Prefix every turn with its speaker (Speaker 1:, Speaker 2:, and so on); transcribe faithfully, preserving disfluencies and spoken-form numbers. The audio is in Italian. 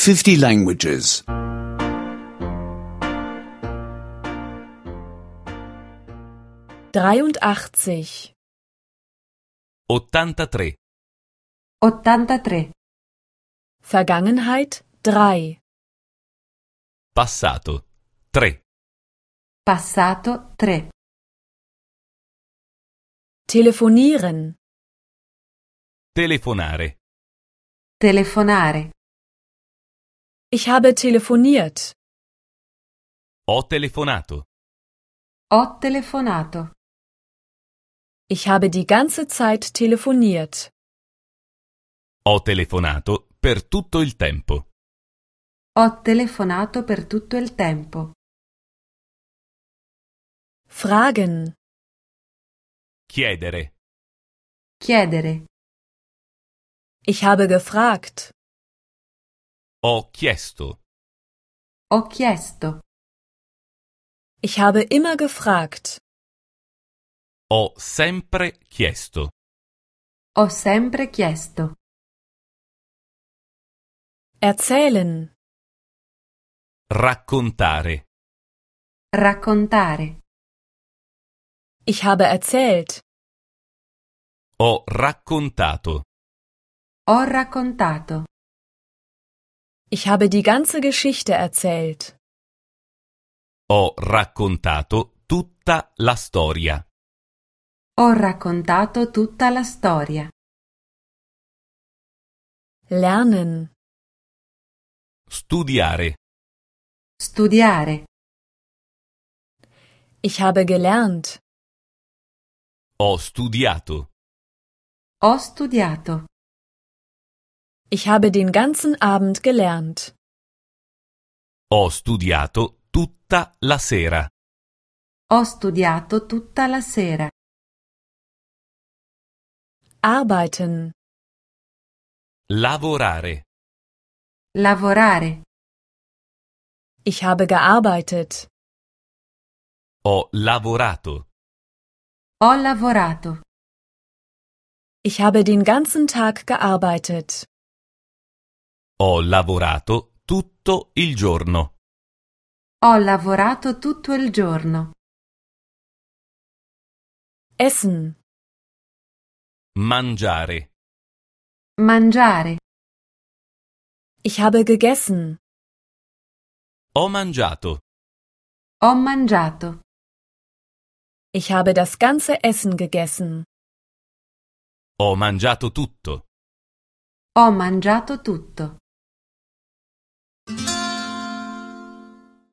Speaker 1: fifty languages.
Speaker 2: dreiundachtzig.
Speaker 3: ottantatré.
Speaker 4: ottantatré.
Speaker 2: Vergangenheit drei.
Speaker 3: Passato tre.
Speaker 4: Passato tre.
Speaker 2: Telefonieren.
Speaker 3: Telefonare.
Speaker 4: Telefonare.
Speaker 2: Ich habe telefoniert.
Speaker 3: Ho telefonato.
Speaker 4: Ho telefonato.
Speaker 2: Ich habe die ganze Zeit telefoniert.
Speaker 3: Ho telefonato per tutto il tempo.
Speaker 4: Ho telefonato per tutto il tempo.
Speaker 2: Fragen.
Speaker 3: Chiedere.
Speaker 4: Chiedere.
Speaker 2: Ich habe gefragt.
Speaker 3: Ho chiesto.
Speaker 4: Ho chiesto.
Speaker 2: Ich habe immer gefragt.
Speaker 3: Ho sempre chiesto.
Speaker 4: Ho sempre chiesto.
Speaker 2: Erzählen.
Speaker 3: Raccontare.
Speaker 4: Raccontare.
Speaker 2: Ich habe erzählt.
Speaker 3: Ho raccontato.
Speaker 4: Ho raccontato.
Speaker 2: Ich habe die ganze Geschichte erzählt.
Speaker 3: Ho raccontato tutta la storia.
Speaker 4: Ho raccontato tutta la storia.
Speaker 2: Lernen.
Speaker 3: Studiare.
Speaker 4: Studiare.
Speaker 2: Ich habe gelernt.
Speaker 3: Ho studiato.
Speaker 4: Ho studiato.
Speaker 2: Ich habe den ganzen Abend gelernt.
Speaker 3: Ho studiato tutta la sera.
Speaker 4: Ho studiato tutta la sera.
Speaker 2: Arbeiten.
Speaker 3: Lavorare.
Speaker 4: Lavorare.
Speaker 2: Ich habe gearbeitet.
Speaker 3: Ho lavorato.
Speaker 4: Ho lavorato.
Speaker 2: Ich habe den ganzen Tag gearbeitet.
Speaker 3: Ho lavorato tutto il giorno.
Speaker 4: Ho lavorato tutto il giorno.
Speaker 2: Essen.
Speaker 3: Mangiare.
Speaker 4: Mangiare.
Speaker 2: Ich habe gegessen.
Speaker 3: Ho mangiato.
Speaker 4: Ho mangiato.
Speaker 2: Ich habe das ganze Essen gegessen.
Speaker 3: Ho mangiato tutto.
Speaker 4: Ho mangiato tutto.